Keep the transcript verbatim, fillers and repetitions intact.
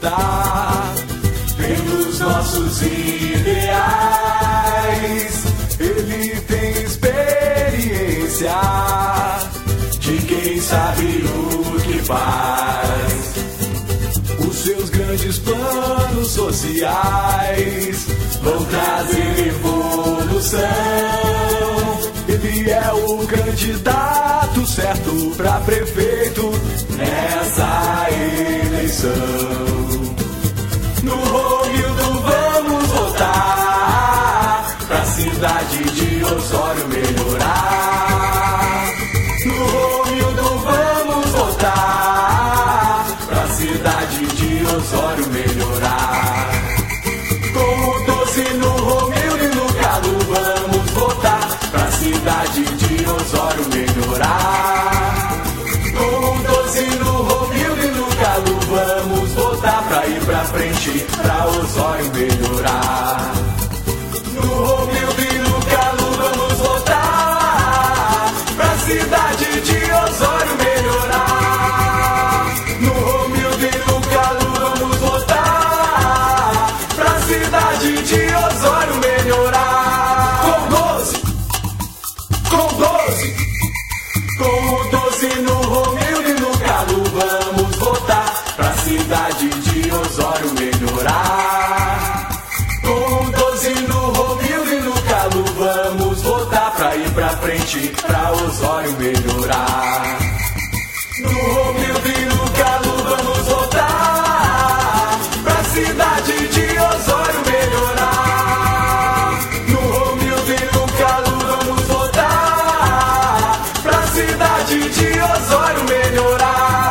lutar pelos nossos ideais. Ele tem experiência de quem sabe o que faz. Os seus grandes planos sociais vão trazer evolução. Ele é o candidato certo pra prefeito nessa eleição. No Romildo vamos votar pra cidade de Osório melhorar. No Romildo vamos votar pra cidade de Osório melhorar. Com o doze no Romildo e no Galo vamos votar pra cidade de Osório melhorar. Com o doze no Romildo e no Galo vamos votar pra ir pra frente, pra Osório melhorar. No Romildo e no Galo vamos votar pra cidade de Osório melhorar. No Romildo e no Galo vamos votar pra cidade de Osório melhorar. Com doze, com doze, com o doze no Romildo e no Galo vamos votar pra cidade de Osório melhorar. Com o doze no Romildo e no Galo vamos votar pra ir pra frente, pra Osório melhorar. No Romildo e no Galo vamos votar pra cidade de Osório melhorar. No Romildo e no Galo vamos votar pra cidade de Osório melhorar.